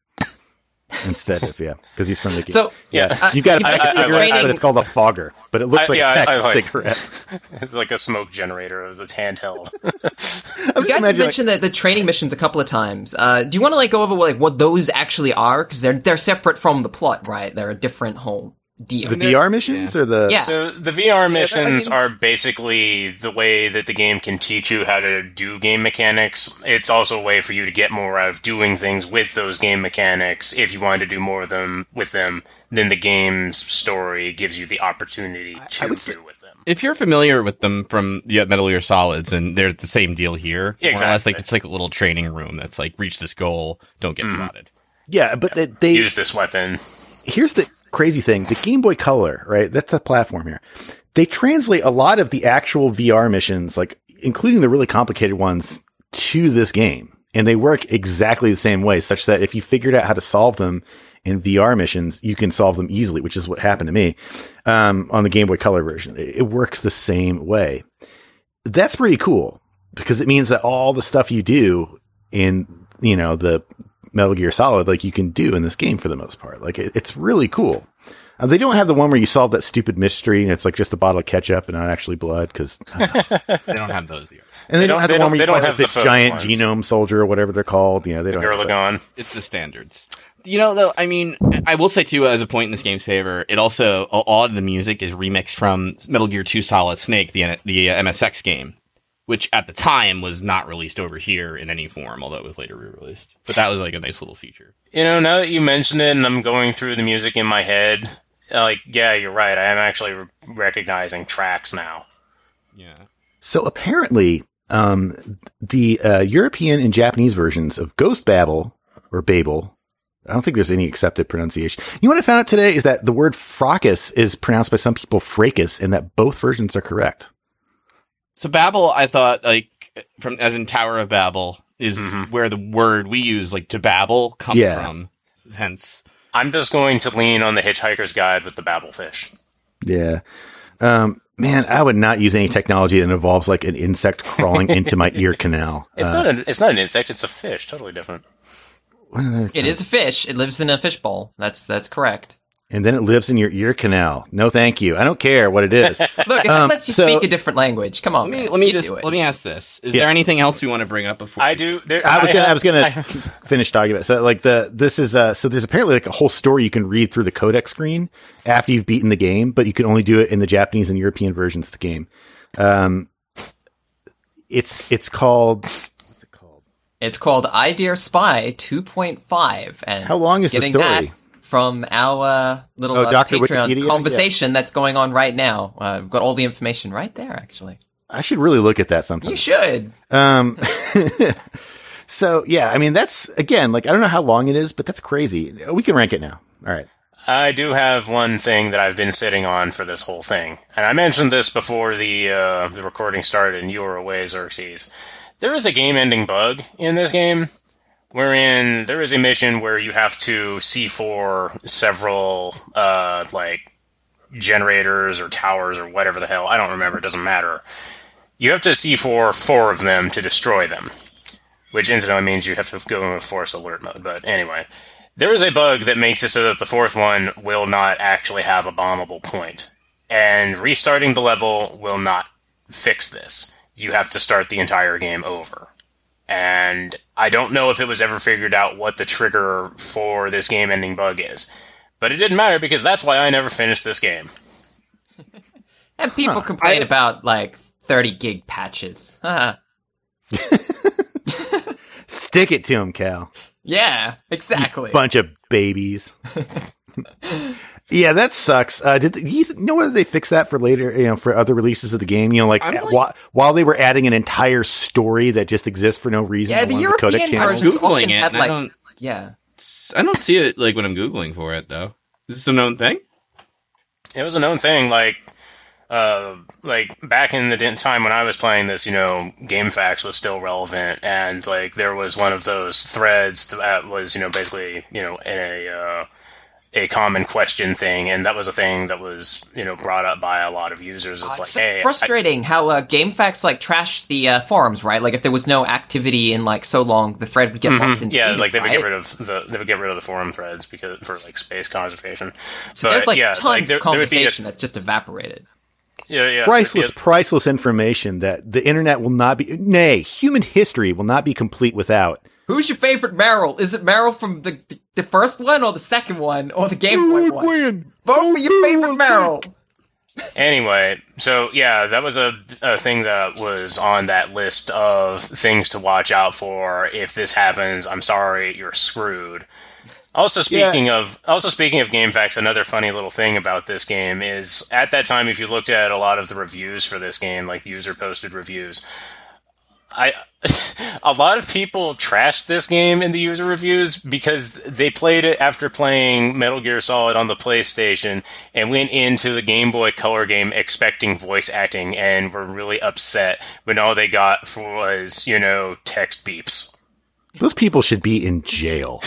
Speaker 1: instead of, yeah, because he's from the game.
Speaker 6: So,
Speaker 1: yeah,
Speaker 6: uh,
Speaker 1: you've got a
Speaker 6: I-
Speaker 1: pack of
Speaker 6: I- I
Speaker 1: cigarettes,
Speaker 6: like-
Speaker 1: but it's called a fogger, but it looks
Speaker 5: I-
Speaker 1: like
Speaker 5: yeah,
Speaker 1: a pack
Speaker 5: I- I
Speaker 1: of
Speaker 5: like-
Speaker 1: cigarettes.
Speaker 5: It's like a smoke generator. It's handheld.
Speaker 1: I'm
Speaker 6: You
Speaker 1: just
Speaker 6: guys have
Speaker 1: imagining, like,
Speaker 6: mentioned the, the training missions a couple of times. Uh, do you want to like go over like what those actually are? Because they're they're separate from the plot, right? They're a different whole deal.
Speaker 1: the V R missions or the
Speaker 6: Yeah.
Speaker 5: So the V R missions
Speaker 4: mean-
Speaker 5: are basically the way that the game can teach you how to do game mechanics. It's also a way for you to get more out of doing things with those game mechanics. If you want to do more of them with them, then the game's story gives you the opportunity to
Speaker 1: would say-
Speaker 5: do with them.
Speaker 4: If you're familiar with them from the Metal Gear Solids, and they're the same deal here, more or less,
Speaker 5: Exactly.
Speaker 4: like it's like a little training room that's like reach this goal, don't get spotted.
Speaker 1: yeah, but they, they
Speaker 5: Use this weapon.
Speaker 1: here's the crazy thing. The Game Boy Color, right? That's the platform here. They translate a lot of the actual V R missions, like including the really complicated ones, to this game. And they work exactly the same way, such that if you figured out how to solve them in V R missions, you can solve them easily, which is what happened to me, um, on the Game Boy Color version. It, it works the same way. That's pretty cool because it means that all the stuff you do in, you know, the Metal Gear Solid, like you can do in this game for the most part. Like it, it's really cool. Uh, they don't have the one where you solve that stupid mystery and it's like just a bottle of ketchup and not actually blood. Cause,
Speaker 4: They don't have those here.
Speaker 1: and they,
Speaker 5: don't-
Speaker 1: don't have
Speaker 5: they
Speaker 1: the one
Speaker 5: don't-
Speaker 1: where
Speaker 5: they
Speaker 1: you
Speaker 5: don't
Speaker 1: fight
Speaker 5: have
Speaker 1: this
Speaker 5: the
Speaker 1: giant
Speaker 5: photo ones.
Speaker 1: genome soldier or whatever they're called. You know, they don't have that.
Speaker 5: Gurlagon.
Speaker 4: It's the standards. You know, though, I mean, I will say too, as a point in this game's favor, it also a lot of the music is remixed from Metal Gear two Solid Snake, the the uh, M S X game, which at the time was not released over here in any form, although it was later re-released. But that was like a nice little feature.
Speaker 5: You know, now that you mention it and I'm going through the music in my head, like, yeah, you're right. I am actually re- recognizing tracks now.
Speaker 4: Yeah.
Speaker 1: So apparently, um, the uh, European and Japanese versions of Ghost Babel or Babel, I don't think there's any accepted pronunciation. You know what I found out today is that the word fracas is pronounced by some people fracas, and that both versions are correct.
Speaker 4: So Babel, I thought, like, from as in Tower of Babel, is
Speaker 5: Mhm.
Speaker 4: where the word we use, like, to babble, comes
Speaker 1: Yeah.
Speaker 4: from. Hence,
Speaker 5: I'm just going to lean on the Hitchhiker's Guide with the Babelfish.
Speaker 1: Yeah. Um, man, I would not use any technology that involves like an insect crawling into my ear canal.
Speaker 5: It's
Speaker 1: Uh,
Speaker 5: not an it's not an insect. It's a fish. Totally different.
Speaker 6: It is a fish. It lives in a fishbowl. That's that's correct.
Speaker 1: And then it lives in your ear canal. No, thank you. I don't care what it is.
Speaker 6: Look, if
Speaker 1: Um,
Speaker 6: it lets you
Speaker 1: so-
Speaker 6: speak a different language, come on.
Speaker 4: Let me
Speaker 6: man.
Speaker 4: let me
Speaker 6: You
Speaker 4: just
Speaker 6: do it.
Speaker 4: let me ask this: Is
Speaker 1: Yeah.
Speaker 4: there anything else we want to bring up before?
Speaker 5: I do. There,
Speaker 1: I was gonna, I was gonna
Speaker 5: I-
Speaker 1: finish talking about it. So like the, this is, uh, so there's apparently like a whole story you can read through the codec screen after you've beaten the game, but you can only do it in the Japanese and European versions of the game. Um, it's, it's called, what's it called?
Speaker 6: It's called I Dare Spy two point five. And
Speaker 1: How long is the
Speaker 6: getting
Speaker 1: story?
Speaker 6: that from our uh, little
Speaker 1: Oh,
Speaker 6: uh,
Speaker 1: Doctor
Speaker 6: Patreon
Speaker 1: Wikipedia?
Speaker 6: conversation that's going on right now. Uh, we've got all the information right there, actually.
Speaker 1: I should really look at that sometime.
Speaker 6: You should.
Speaker 1: Um, so yeah, I mean, that's again, like, I don't know how long it is, but that's crazy. We can rank it now. All right.
Speaker 5: I do have one thing that I've been sitting on for this whole thing, and I mentioned this before the uh, the recording started, and you were away, Xerxes. There is a game-ending bug in this game, wherein there is a mission where you have to C four several uh, like generators or towers or whatever the hell. I don't remember. It doesn't matter. You have to C four four of them to destroy them, which incidentally means you have to go in force alert mode. But anyway. There is a bug that makes it so that the fourth one will not actually have a bombable point. And restarting the level will not fix this. You have to start the entire game over. And I don't know if it was ever figured out what the trigger for this game-ending bug is. But it didn't matter because that's why I never finished this game.
Speaker 6: And people complain about, like, thirty gig patches. Haha.
Speaker 1: Stick it to him, Cal.
Speaker 6: Yeah, exactly.
Speaker 1: Bunch of babies. Yeah, that sucks. Uh, did, do you th- know whether they fix that for later, you know, for other releases of the game? You know, like,
Speaker 4: I'm
Speaker 1: uh,
Speaker 4: like-
Speaker 1: whi- while they were adding an entire story that just exists for no reason.
Speaker 6: Yeah,
Speaker 1: on
Speaker 6: the
Speaker 1: one of the codec
Speaker 6: European
Speaker 1: channels.
Speaker 4: I'm
Speaker 6: versions
Speaker 4: googling
Speaker 6: often
Speaker 4: it.
Speaker 6: have,
Speaker 4: and I
Speaker 6: like-
Speaker 4: don't.
Speaker 6: Yeah.
Speaker 4: I don't see it like when I'm googling for it though. Is this a known thing?
Speaker 5: It was a known thing, like, uh, like back in the di- time when I was playing this, you know, GameFAQs was still relevant, and like there was one of those threads that was, you know, basically, you know, in a uh, a common question thing, and that was a thing that was, you know, brought up by a lot of users. It's
Speaker 6: Oh,
Speaker 5: like,
Speaker 6: it's
Speaker 5: hey, I-
Speaker 6: frustrating how uh, GameFAQs like trashed the uh, forums, right? Like if there was no activity in like so long, the thread would get locked in.
Speaker 5: yeah,
Speaker 6: deleted,
Speaker 5: like they would
Speaker 6: right?
Speaker 5: get rid of the they would get rid of the forum threads because for like space conservation.
Speaker 6: So
Speaker 5: But
Speaker 6: there's like
Speaker 5: yeah,
Speaker 6: tons
Speaker 5: like, there,
Speaker 6: of
Speaker 5: there would be a,
Speaker 6: conversation that's just evaporated.
Speaker 5: yeah, yeah,
Speaker 1: Priceless,
Speaker 5: yeah,
Speaker 1: priceless information that the internet will not be, nay, human history will not be complete without.
Speaker 6: Who's your favorite Meryl? Is it Meryl from the the, the first one or the second one or the Game Boy one?
Speaker 1: win?
Speaker 6: Vote for your favorite Meryl.
Speaker 5: Anyway, so yeah, that was a, a thing that was on that list of things to watch out for. If this happens, I'm sorry, you're screwed. Also speaking
Speaker 1: Yeah.
Speaker 5: of also speaking of GameFAQs, another funny little thing about this game is at that time, if you looked at a lot of the reviews for this game, like the user posted reviews, I a lot of people trashed this game in the user reviews because they played it after playing Metal Gear Solid on the PlayStation and went into the Game Boy Color game expecting voice acting and were really upset when all they got was, you know, text beeps.
Speaker 1: Those people should be in jail.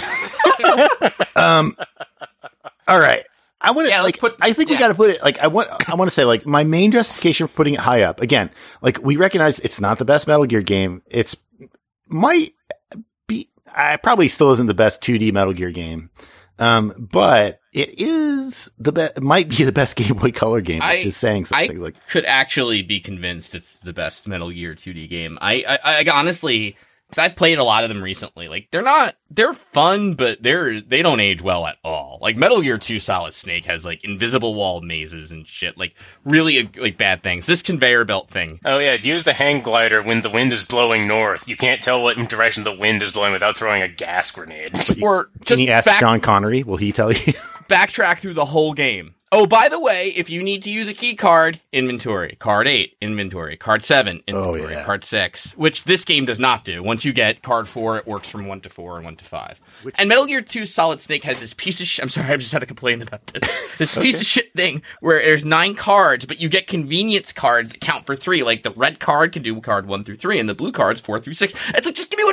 Speaker 1: um, all right. I want to
Speaker 6: Yeah, let's
Speaker 1: like.
Speaker 6: put-
Speaker 1: I think we
Speaker 6: yeah.
Speaker 1: got to put it like. I want. I want to say like my main justification for putting it high up. Again, like we recognize it's not the best Metal Gear game. It's might be. I probably still isn't the best two D Metal Gear game. Um, but it is the best. It might be the best Game Boy Color game.
Speaker 4: I-
Speaker 1: Which is saying
Speaker 4: I
Speaker 1: something like.
Speaker 4: could actually be convinced it's the best Metal Gear two D game. I, I, I honestly, because I've played a lot of them recently. Like they're not, they're fun, but they're they don't age well at all. Like Metal Gear two Solid Snake has like invisible wall mazes and shit, like really like bad things. This conveyor belt thing.
Speaker 5: Oh yeah, use the hang glider when the wind is blowing north. You can't tell what direction the wind is blowing without throwing a gas grenade.
Speaker 4: Or
Speaker 1: Can
Speaker 4: just
Speaker 1: you ask
Speaker 4: back,
Speaker 1: Sean Connery? Will he tell you?
Speaker 4: backtrack through the whole game. Oh, by the way, if you need to use a key card, inventory. Card eight, inventory. Card seven, inventory.
Speaker 1: Oh, yeah.
Speaker 4: Card six, which this game does not do. Once you get card four, it works from one to four and one to five. And Metal Gear two Solid Snake has this piece of shit. I'm sorry, I just had to complain about this. This piece of shit thing where there's nine cards, but you get convenience cards that count for three. Like the red card can do card one through three, and the blue cards four through six. It's like, just give me one fucking card.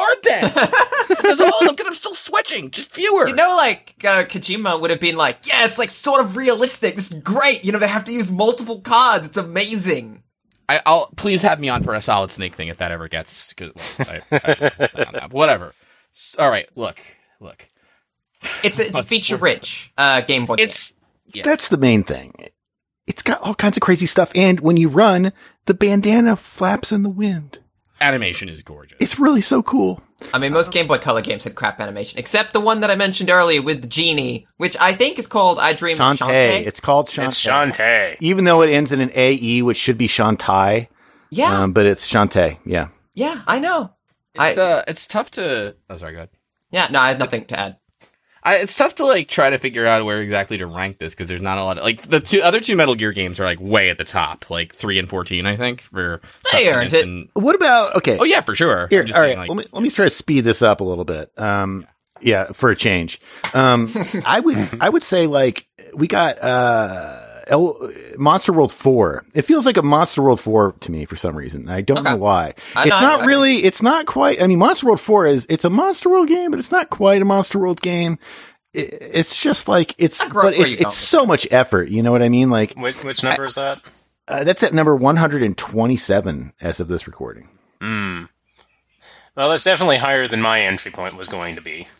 Speaker 4: hard then. Because all of them, because I'm still switching, just fewer.
Speaker 6: You know, like, uh, Kojima would have been like, yeah, it's like sort of realistic. This is great. You know, they have to use multiple cards. It's amazing.
Speaker 4: I, I'll please have me on for a Solid Snake thing if that ever gets. Cause, well, I, I, I that. Whatever. All right, look, look.
Speaker 6: It's a, it's a feature-rich uh, Game Boy.
Speaker 4: It's yeah.
Speaker 1: That's the main thing. It's got all kinds of crazy stuff, and when you run, the bandana flaps in the wind.
Speaker 4: Animation is gorgeous.
Speaker 1: It's really so cool.
Speaker 6: I mean, most Game Boy Color games had crap animation, except the one that I mentioned earlier with the genie, which I think is called I Dream of
Speaker 1: Shantae.
Speaker 6: Shantae.
Speaker 1: It's called Shantae.
Speaker 5: It's Shantae.
Speaker 1: Even though it ends in an A E, which should be Shantae.
Speaker 6: Yeah,
Speaker 1: Um, but it's Shantae, yeah.
Speaker 6: yeah, I know.
Speaker 4: It's,
Speaker 6: I,
Speaker 4: uh, it's tough to. Oh, sorry, go ahead.
Speaker 6: yeah, no, I have nothing to add.
Speaker 4: I, it's tough to like try to figure out where exactly to rank this because there's not a lot of like the two other two Metal Gear games are like way at the top, like three and fourteen, I think. For
Speaker 6: They earned it.
Speaker 4: and-
Speaker 1: What about, okay.
Speaker 4: oh yeah, for sure.
Speaker 1: Here,
Speaker 4: I'm just
Speaker 1: all right,
Speaker 4: saying, like,
Speaker 1: let me let me try to speed this up a little bit. Um, yeah, for a change. Um, I would I would say like we got uh El- Monster World four. It feels like a Monster World four to me for some reason. I don't
Speaker 6: Okay.
Speaker 1: know why.
Speaker 6: I
Speaker 1: it's
Speaker 6: know,
Speaker 1: not
Speaker 6: I-
Speaker 1: really. It's not quite. I mean, Monster World four is it's a Monster World game, but it's not quite a Monster World game. It, it's just like it's,
Speaker 6: I grew
Speaker 1: but
Speaker 6: up where
Speaker 1: it's
Speaker 6: you're going
Speaker 1: it's
Speaker 6: with
Speaker 1: so much effort. You know what I mean? Like
Speaker 5: Which, which number is that?
Speaker 1: uh, that's at number one hundred twenty-seven as of this recording.
Speaker 5: Hmm. Well, that's definitely higher than my entry point was going to be.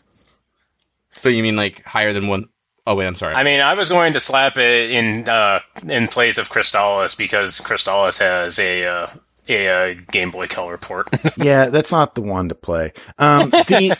Speaker 4: so you mean like higher than one oh wait, I'm sorry.
Speaker 5: I mean, I was going to slap it in uh, in place of Crystallis because Crystallis has a uh, a, uh Game Boy Color port.
Speaker 1: Yeah, that's not the one to play. Um, the,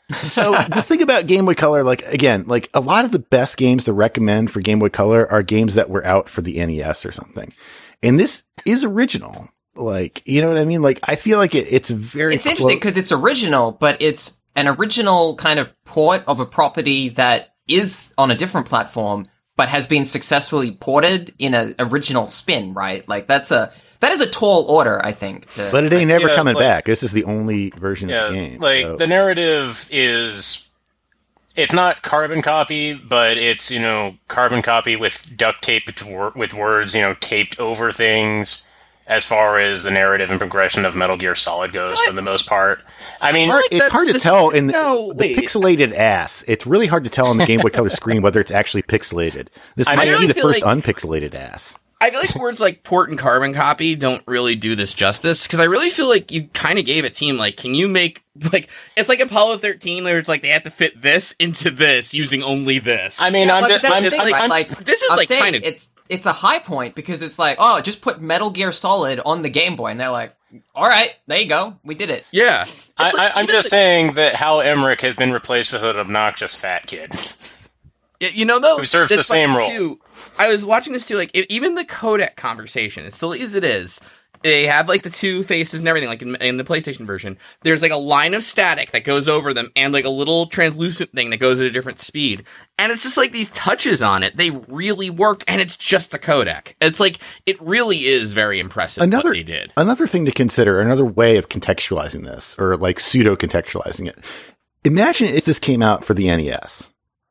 Speaker 1: so the thing about Game Boy Color, like again, like a lot of the best games to recommend for Game Boy Color are games that were out for the N E S or something. And this is original. Like, you know what I mean? Like, I feel like it, it's very,
Speaker 6: It's interesting because it's original, but it's an original kind of port of a property that is on a different platform, but has been successfully ported in an original spin, right? Like that's a that is a tall order, I think. to-
Speaker 1: but it ain't never
Speaker 5: Yeah,
Speaker 1: coming
Speaker 5: like-
Speaker 1: back. This is the only version
Speaker 5: yeah,
Speaker 1: of the game.
Speaker 5: like
Speaker 1: so.
Speaker 5: the narrative is. It's not carbon copy, but it's, you know, carbon copy with duct tape with words, you know, taped over things. As far as the narrative and progression of Metal Gear Solid goes, for the most part, I mean,
Speaker 1: Hard- it's
Speaker 4: that's-
Speaker 1: hard to
Speaker 4: this-
Speaker 1: tell in the,
Speaker 4: no,
Speaker 1: the
Speaker 4: wait.
Speaker 1: pixelated ass. It's really hard to tell on the Game Boy Color screen whether it's actually pixelated. This
Speaker 5: I
Speaker 1: might
Speaker 5: really
Speaker 1: be the
Speaker 4: feel
Speaker 1: first
Speaker 4: like-
Speaker 1: unpixelated ass.
Speaker 4: I feel like words like port and carbon copy don't really do this justice because I really feel like you kind of gave it team like, can you make like it's like Apollo thirteen where it's like they have to fit this into this using only this.
Speaker 5: I mean,
Speaker 6: Yeah,
Speaker 5: I'm,
Speaker 6: but
Speaker 5: just,
Speaker 6: that's
Speaker 5: I'm,
Speaker 6: the thing,
Speaker 5: I'm,
Speaker 6: right?
Speaker 5: I'm
Speaker 6: like
Speaker 4: this is,
Speaker 6: I'm
Speaker 4: like,
Speaker 6: saying
Speaker 4: kind of-
Speaker 6: it's it's a high point because it's like, oh, just put Metal Gear Solid on the Game Boy, and they're like, all right, there you go, we did it.
Speaker 4: yeah,
Speaker 5: I,
Speaker 4: It's
Speaker 5: I,
Speaker 4: like,
Speaker 5: I'm
Speaker 4: even
Speaker 5: just
Speaker 4: the-
Speaker 5: saying that Hal Emmerich has been replaced with an obnoxious fat kid.
Speaker 4: Yeah, you know, though,
Speaker 5: Who serves the
Speaker 4: it's
Speaker 5: same
Speaker 4: like,
Speaker 5: role.
Speaker 4: Too, I was watching this too, like, e- even the codec conversation, as silly as it is, they have, like, the two faces and everything, like, in, in the PlayStation version. There's, like, a line of static that goes over them, and, like, a little translucent thing that goes at a different speed. And it's just, like, these touches on it, they really work, and it's just the codec. It's, like, it really is very impressive
Speaker 1: Another
Speaker 4: what they did.
Speaker 1: Another thing to consider, another way of contextualizing this, or like pseudo contextualizing it. Imagine if this came out for the N E S.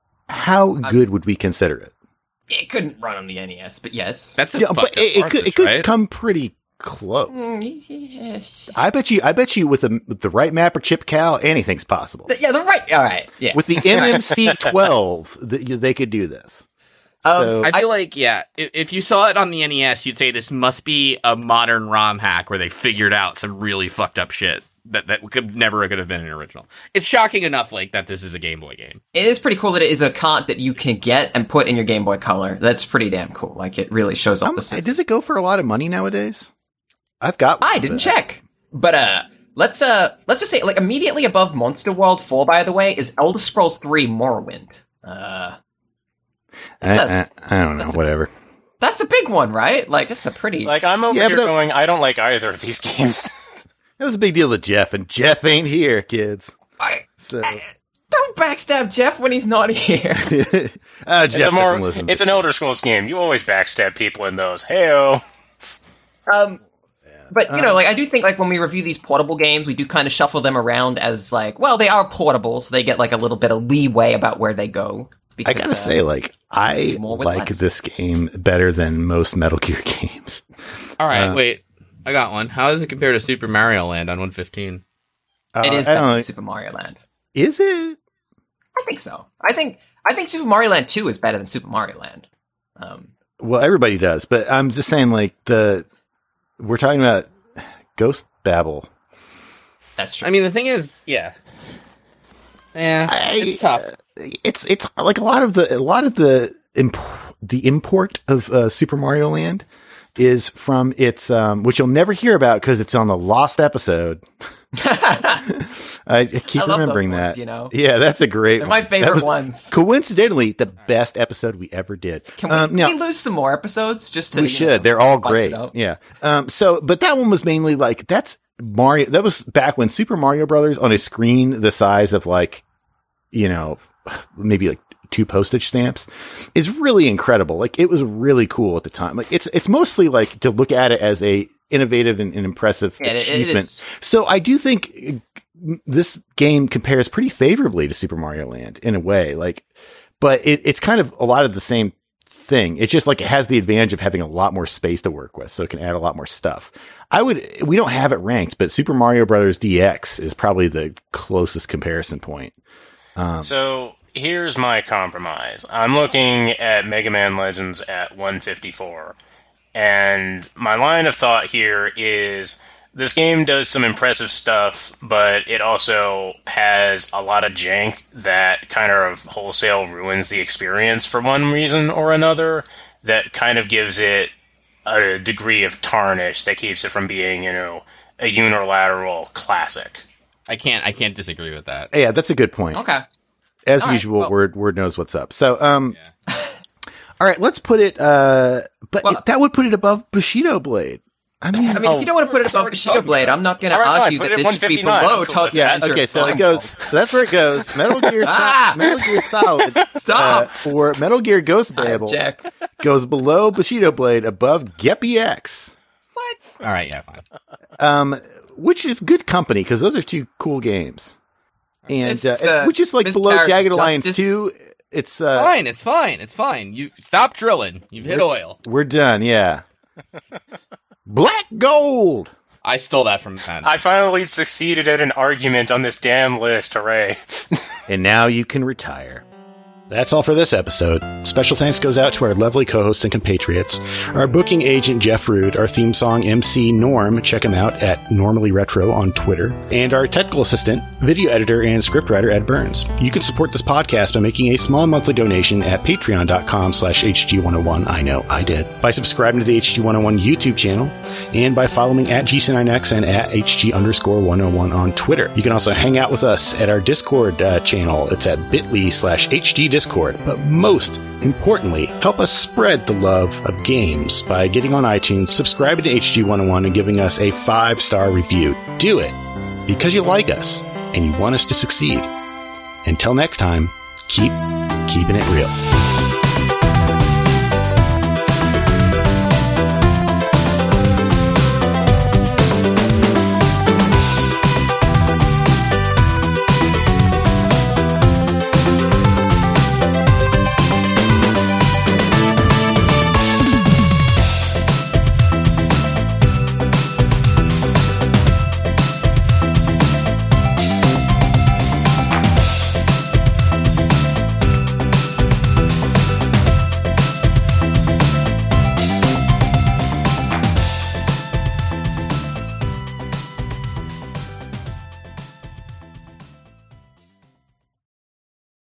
Speaker 1: How good would we consider it?
Speaker 6: It couldn't run on the N E S, but yes.
Speaker 4: That's a
Speaker 1: Yeah,
Speaker 4: fucked
Speaker 1: but
Speaker 4: up
Speaker 1: it, it
Speaker 4: part of
Speaker 1: could
Speaker 4: this,
Speaker 1: it could
Speaker 4: right?
Speaker 1: come pretty close.
Speaker 6: Yes.
Speaker 1: I bet you I bet you with the with the right map or chip cow, anything's possible.
Speaker 6: Yeah, the right. All right. Yeah.
Speaker 1: With the M M C twelve, th- they could do this.
Speaker 6: um,
Speaker 1: so-
Speaker 4: I feel like, yeah, if, if you saw it on the N E S, you'd say this must be a modern ROM hack where they figured out some really fucked up shit that, that could never could have been an original. It's shocking enough, like, that this is a Game Boy game.
Speaker 6: it is pretty cool that it is a cart that you can get and put in your Game Boy Color. That's pretty damn cool. Like, it really shows off
Speaker 1: Um,
Speaker 6: the system.
Speaker 1: does it go for a lot of money nowadays? I've got one
Speaker 6: I
Speaker 1: of
Speaker 6: didn't
Speaker 1: that.
Speaker 6: check. But uh let's uh let's just say like immediately above Monster World four, by the way, is Elder Scrolls three Morrowind. Uh
Speaker 1: I,
Speaker 6: That's
Speaker 1: I, I don't know,
Speaker 6: that's a-
Speaker 1: whatever.
Speaker 6: that's a big one, right? Like that's a pretty
Speaker 5: like, I'm over
Speaker 1: Yeah,
Speaker 5: here
Speaker 1: but-
Speaker 5: going, I don't like either of these games.
Speaker 1: It was a big deal to Jeff, and Jeff ain't here, kids.
Speaker 6: I,
Speaker 1: So
Speaker 6: don't backstab Jeff when he's not here.
Speaker 1: uh,
Speaker 5: It's,
Speaker 1: Jeff
Speaker 5: a more,
Speaker 1: doesn't listen.
Speaker 5: it's an Elder Scrolls game. You always backstab people in those. Heyo.
Speaker 6: Um but you know, like I do think like when we review these portable games, we do kind of shuffle them around as like, well, they are portable, so they get like a little bit of leeway about where they go.
Speaker 1: I
Speaker 6: Because,
Speaker 1: gotta
Speaker 6: uh,
Speaker 1: say, like, I
Speaker 6: more with
Speaker 1: like
Speaker 6: less.
Speaker 1: this game better than most Metal Gear games.
Speaker 4: All right,
Speaker 1: Uh,
Speaker 4: wait. I got one. How does it compare to Super Mario Land on one fifteen?
Speaker 1: Uh,
Speaker 6: it is
Speaker 1: I
Speaker 6: better
Speaker 1: don't
Speaker 6: than
Speaker 1: know.
Speaker 6: Super Mario Land.
Speaker 1: Is it?
Speaker 6: I think so. I think I think Super Mario Land two is better than Super Mario Land. Um,
Speaker 1: Well, everybody does, but I'm just saying, like, the we're talking about Ghost Babel.
Speaker 6: that's true.
Speaker 4: I mean, the thing is, yeah, yeah,
Speaker 1: I-
Speaker 4: it's tough.
Speaker 1: It's it's like a lot of the a lot of the imp- the import of uh, Super Mario Land is from its um, which you'll never hear about because it's on the lost episode. I keep
Speaker 6: I love
Speaker 1: remembering
Speaker 6: those
Speaker 1: that.
Speaker 6: ones, you know?
Speaker 1: Yeah, that's a great.
Speaker 6: They're
Speaker 1: one.
Speaker 6: my
Speaker 1: That
Speaker 6: favorite
Speaker 1: was
Speaker 6: ones.
Speaker 1: Coincidentally, the best episode we ever did.
Speaker 6: Can we,
Speaker 1: um,
Speaker 6: can
Speaker 1: now,
Speaker 6: we lose some more episodes just to?
Speaker 1: we
Speaker 6: you
Speaker 1: should.
Speaker 6: know,
Speaker 1: They're all
Speaker 6: bust it
Speaker 1: great.
Speaker 6: out?
Speaker 1: Yeah. Um, so, but that one was mainly like, that's Mario. That was back when Super Mario Brothers on a screen the size of like, you know, maybe like two postage stamps is really incredible. Like it was really cool at the time. Like it's, it's mostly like to look at it as a innovative and, and impressive
Speaker 6: Yeah, it- it
Speaker 1: achievement.
Speaker 6: is.
Speaker 1: So I do think this game compares pretty favorably to Super Mario Land in a way, like, but it, it's kind of a lot of the same thing. It's just like it has the advantage of having a lot more space to work with, so it can add a lot more stuff. I would, we don't have it ranked, but Super Mario Brothers D X is probably the closest comparison point. Um,
Speaker 5: So here's my compromise. I'm looking at Mega Man Legends at one fifty-four, and my line of thought here is this game does some impressive stuff, but it also has a lot of jank that kind of wholesale ruins the experience for one reason or another, that kind of gives it a degree of tarnish that keeps it from being, you know, a unilateral classic.
Speaker 4: I can't, I can't disagree with that.
Speaker 1: yeah, that's a good point.
Speaker 6: Okay.
Speaker 1: As
Speaker 6: All right,
Speaker 1: usual,
Speaker 6: well-
Speaker 1: word word knows what's up. So, um, all right, let's put it. Uh, but
Speaker 6: Well-
Speaker 1: it- that would put it above Bushido Blade. I mean,
Speaker 6: I mean,
Speaker 5: Oh,
Speaker 6: if you don't want to put it above
Speaker 5: already
Speaker 6: Bushido
Speaker 5: talking
Speaker 6: Blade,
Speaker 5: about
Speaker 6: I'm not going to
Speaker 5: All right, fine,
Speaker 6: argue
Speaker 5: put
Speaker 6: that
Speaker 5: it
Speaker 6: this
Speaker 5: at
Speaker 6: should be
Speaker 5: one fifty-nine.
Speaker 6: below
Speaker 5: I'm cool
Speaker 6: Tokyo
Speaker 5: with
Speaker 1: yeah,
Speaker 5: that.
Speaker 6: Adventure
Speaker 1: okay, so it
Speaker 6: Flamefall.
Speaker 1: goes. So that's where it goes. Metal Gear, Sol-
Speaker 6: Ah!
Speaker 1: Metal Gear Solid,
Speaker 6: Stop.
Speaker 1: uh, or Metal Gear Ghost Babel
Speaker 6: Jack.
Speaker 1: goes below Bushido Blade, above Geppy X.
Speaker 4: All right, yeah, fine.
Speaker 1: Um, which is good company because those are two cool games, and
Speaker 6: It's,
Speaker 1: uh,
Speaker 6: uh,
Speaker 1: which is like
Speaker 6: Miss
Speaker 1: below
Speaker 6: Parrot
Speaker 1: Jagged Alliance
Speaker 6: Justice.
Speaker 1: two. It's uh,
Speaker 4: Fine, it's fine, it's fine. You stop drilling. You've hit oil.
Speaker 1: we're done. Yeah, Black Gold.
Speaker 4: I stole that from Matt.
Speaker 5: I finally succeeded at an argument on this damn list, hooray.
Speaker 1: And now you can retire. That's all for this episode. Special thanks goes out to our lovely co-hosts and compatriots, our booking agent Jeff Rude, our theme song M C Norm, check him out at Normally Retro on Twitter, and our technical assistant, video editor, and scriptwriter Ed Burns. You can support this podcast by making a small monthly donation at patreon.com slash HG101. I know, I did. By subscribing to the H G one oh one YouTube channel, and by following at G C nine X and at HG underscore 101 on Twitter. You can also hang out with us at our Discord uh, channel. It's at bit.ly slash HG Discord. But most importantly, help us spread the love of games by getting on iTunes, subscribing to H G one oh one, and giving us a five-star review. Do it because you like us and you want us to succeed. Until next time, keep keeping it real.